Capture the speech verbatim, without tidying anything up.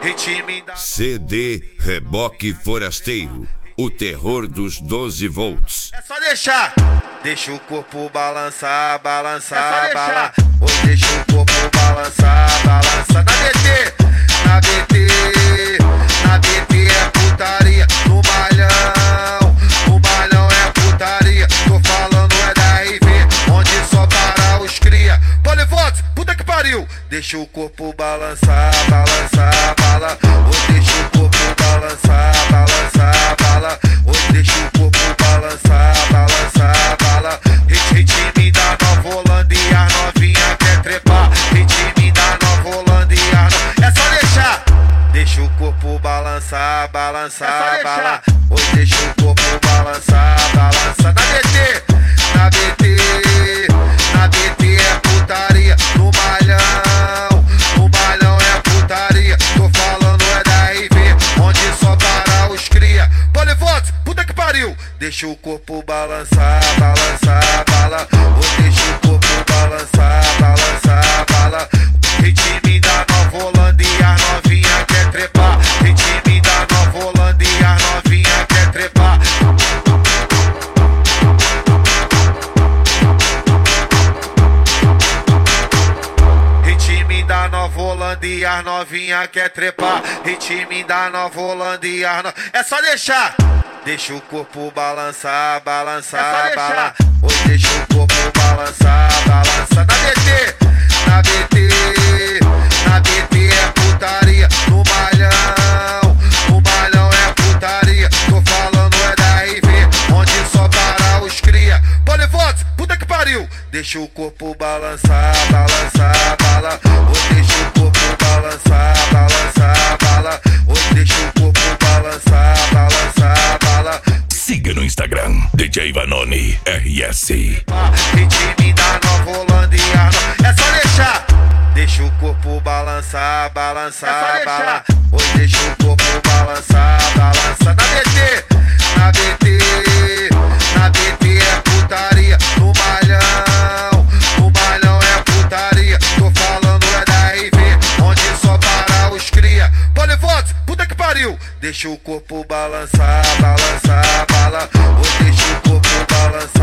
ritmo da... C D Reboque Forasteiro, o terror dos doze volts. É só deixar, deixa o corpo balançar, balançar, é balançar. Oi, deixa o corpo balançar, balançar. Na B T, na B T, na B T é putaria. No malhão, no malhão é putaria. Tô falando é da R V, onde só para os cria. Polivox, puta que pariu. Deixa o corpo balançar, balançar, bala. Oi, deixa o corpo balançar, balançar, bala. Oi, deixa o corpo balançar, balançar, bala. Ritmo da Nova Holanda e a novinha quer trepar. Ritmo da Nova Holanda e a no... É só deixar, deixa o corpo balançar, balançar, bala. Oi, deixa o corpo balançar, balançar. Na B T, na B T, na B T é putaria. No malhão, no malhão é putaria. Tô falando é da R V, onde só para os cria. Polivox, puta que pariu. Deixa o corpo balançar, balançar, bala. Ou deixa o corpo balançar, balançar, bala. Ritmo da Nova Holanda e a novinha quer trepar. Ritmo da Nova Holanda e a novinha quer trepar. Ritmo da Nova Holanda e a novinha quer trepar. Ritmo da Nova Holanda e a no... É só deixar, deixa o corpo balançar, balançar, é bala. Oi, deixa o corpo balançar, balançar. Na B T, na B T, na B T é putaria. No malhão, no malhão é putaria. Tô falando é da R V, onde só para os cria. Polivox, puta que pariu. Deixa o corpo balançar, balançar, bala. Oi, deixa o corpo balançar, balançar, bala. Oi, deixa o corpo balançar, balançar, bala. Siga no Instagram, D J Vanoni R S. Ritmo da Nova Holanda e a no... É só deixar, deixa o corpo balançar, balançar, bala. Oi, deixa o corpo balançar, balançar. Na B T, na B T, na B T é putaria. No malhão, no malhão é putaria. Tô falando é da R V, onde só para os cria. Polivox, puta que pariu. Deixa o corpo balançar, balançar, bala. Ou deixa o corpo balançar.